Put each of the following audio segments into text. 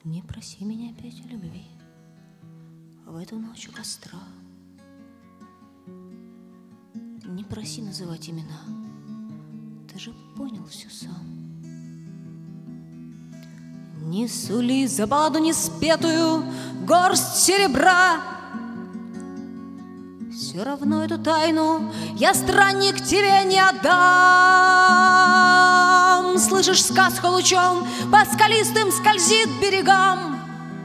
Не проси меня опять о любви в эту ночь у костра. Не проси называть имена, ты же понял все сам. Не сули за балладу неспетую горсть серебра. Все равно эту тайну я, странник, тебе не отдам. Слышишь, сказка лучом по скалистым скользит берегам,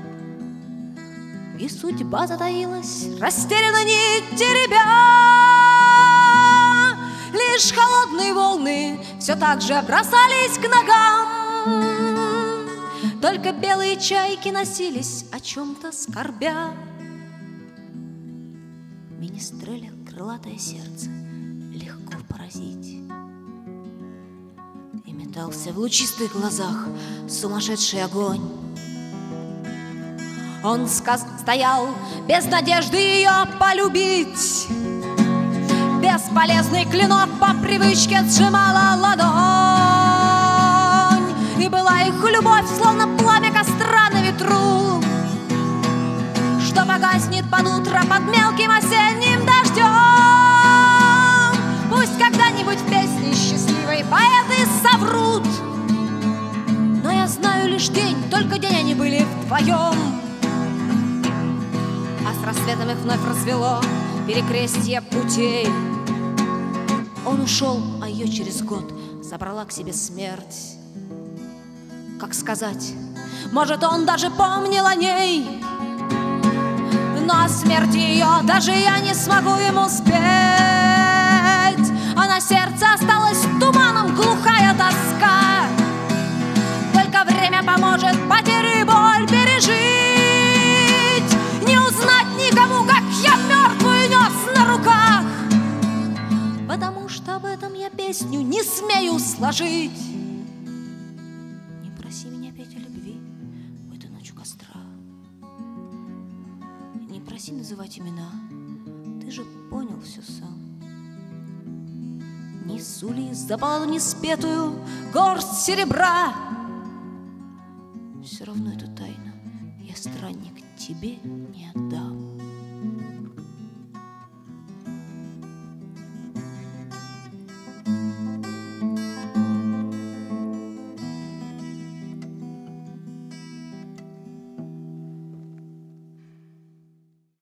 и судьба затаилась, растерянно не теребя. Лишь холодные волны все так же бросались к ногам. Только белые чайки носились, о чем-то скорбя. Министреля крылатое сердце легко поразить. И метался в лучистых глазах сумасшедший огонь. Он стоял без надежды ее полюбить. Бесполезный клинок по привычке сжимала ладонь. И была их любовь, словно пламя костра на ветру, что погаснет под утро под мелким осенним дождем. Пусть когда-нибудь в песне счастливой поэты соврут, но я знаю лишь день, только день они были вдвоем. А с рассветом их вновь развело перекрестье путей. Он ушел, а ее через год забрала к себе смерть. Как сказать, может, он даже помнил о ней, но о смерти ее даже я не смогу ему спеть. А на сердце осталась туманом глухая тоска. Только время поможет потерю и боль пережить. Не узнать никому, как я мертвую нес на руках, потому что об этом я песню не смею сложить. Не проси меня опять о любви в эту ночь у костра. Не проси называть имена, ты же понял все сам. Не сули за балладу неспетую горсть серебра. Все равно эту тайну я, странник, тебе не отдам.